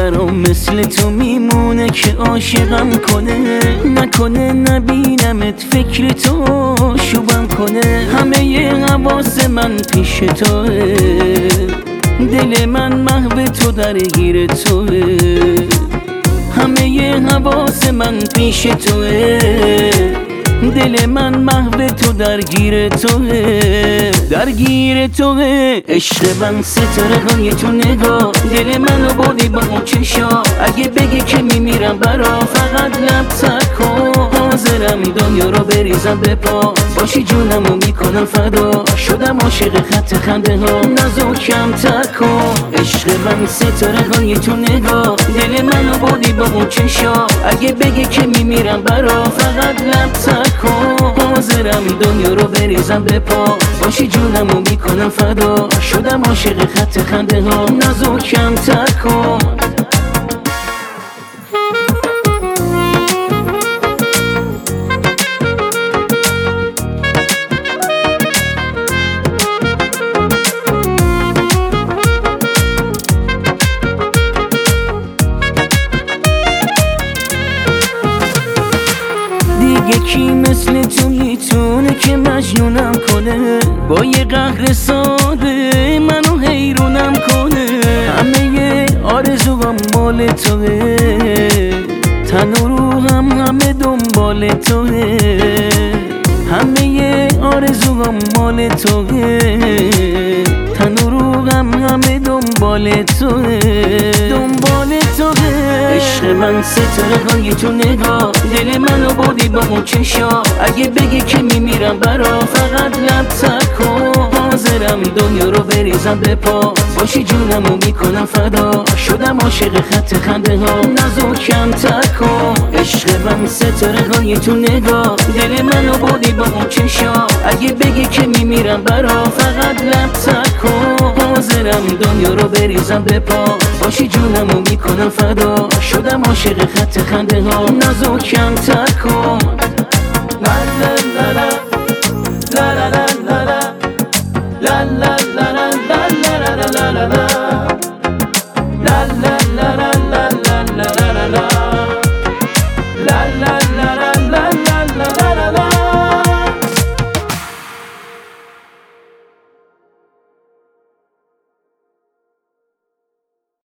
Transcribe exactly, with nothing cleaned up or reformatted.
برام مثل تو میمونه که عاشقم کنه، نکنه نبینمت فکر تو شوبم کنه. همه ی حواس من پیش توه، دل من محو تو درگیر توه. همه ی حواس من پیش توه، دل من محو تو درگیر توه، درگیر توه. عشق من ستاره های تو نگاه، دل منو بردی با اون چشا. اگه بگی که میمیرم برا، فقط لب تکن. حاضرم دنیا رو بریزم به پا، باشی جونمو میکنم فدا. شدم عاشق خط خنده ها، نازکم تکن. عشق من ستاره های تو نگاه، دل منو بردی با اون چشا. اگه بگی که میمیرم برا، فقط لب تکن. حاضرم دنیا رو بریزم به پا، باشی جونمو میکنم فدا. شدم عاشق خط خنده ها، نازکم تکن. دیگه کی مثل تو میتونه که مجنونم کنه، با یه قهر ساده منو حیرونم کنه. همه ی آرزوام مال توه، تن و روحم همه دنبال توه. همه ی آرزوام مال توه، تن و روحم همه دنبال توه، دنبال توه. عشق من ستاره های تو نگاه، دل منو بردی با اون چشا. اگه بگی که میمیرم برا، فقط لب تکن. حاضرم دنیا رو بریزم به پا، باشی جونمو میکنم فدا. شدم عاشق خط خنده ها، نازکم تکن. عشق من ستاره های تو نگاه، دل منو بردی با اون چشا. اگه بگی که میمیرم برا، فقط لب تکن. حاضرم دنیا رو بریزم به پا، باشی جونمو میکنم فدا. شدم عاشق خط خنده ها، نازکم تکن. لا لا لا لا لا لا لا لا لا لا لا لا لا لا لا لا لا.